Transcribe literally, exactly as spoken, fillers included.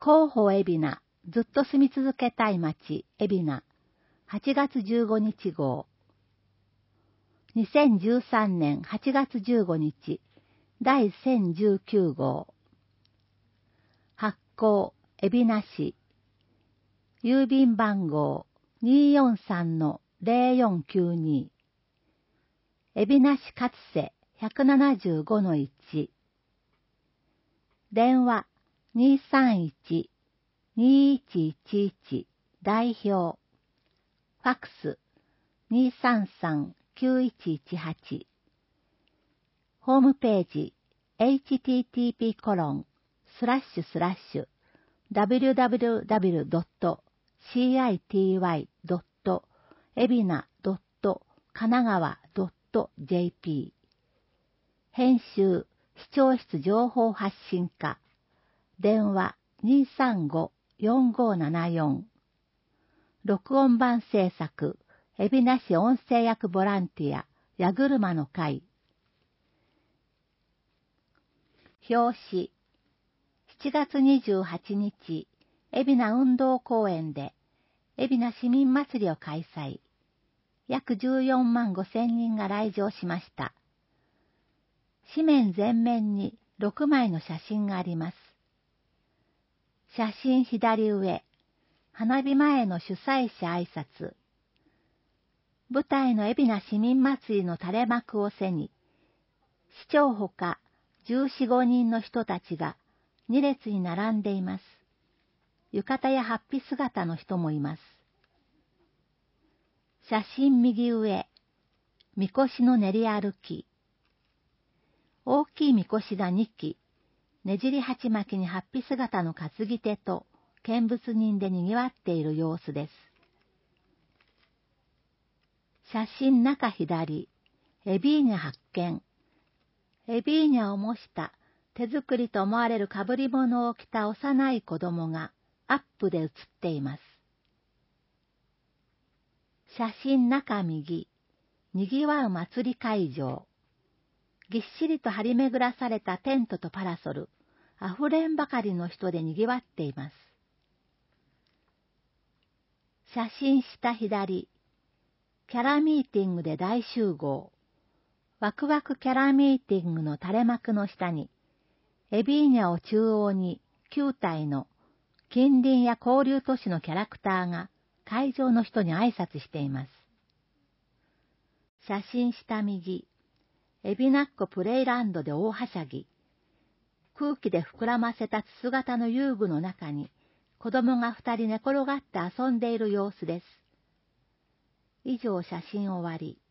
広報海老名、ずっと住み続けたい街、海老名、はちがつじゅうごにち号。にせんじゅうさんねんはちがつじゅうごにち、だいせんじゅうきゅう号。発行、海老名市。郵便番号 にーよんさんのぜろよんきゅうに。海老名市勝瀬 ひゃくななじゅうごのいち。電話 にーさんいち にーいちいちいち 代表。ファックス にーさんさん きゅういちいちはち。ホームページ エイチティーティーピーコロンスラッシュスラッシュダブリュダブリュダブリュドットシーアイティーワイドットエビナドットカナガワドットジェーピー。編集視聴室情報発信課。電話 にーさんご よんごななよん。録音版制作海老名市音声役ボランティア矢車の会。表紙。しちがつにじゅうはちにち、海老名運動公園で海老名市民祭りを開催。約じゅうよんまんごせんにんが来場しました。紙面全面にろくまいの写真があります。写真左上、花火前の主催者挨拶。舞台の海老名市民祭りの垂れ幕を背に、市長ほかじゅうよん、ごにんの人たちがに列に並んでいます。浴衣や法被姿の人もいます。写真右上、みこしの練り歩き。大きいみこしがにき、ねじり鉢巻きに法被姿の担ぎ手と見物人で賑わっている様子です。写真中左、エビーニャ発見。エビーニャを模した手作りと思われる被り物を着た幼い子供がアップで写っています。写真中右、にぎわう祭り会場。ぎっしりと張り巡らされたテントとパラソル、あふれんばかりの人でにぎわっています。写真下左、キャラミーティングで大集合。ワクワクキャラミーティングの垂れ幕の下に、エビーニャを中央にきゅうたいの近隣や交流都市のキャラクターが会場の人に挨拶しています。写真下右、エビナッコプレイランドで大はしゃぎ。空気で膨らませた筒型の遊具の中に子供が二人寝転がって遊んでいる様子です。以上写真終わり。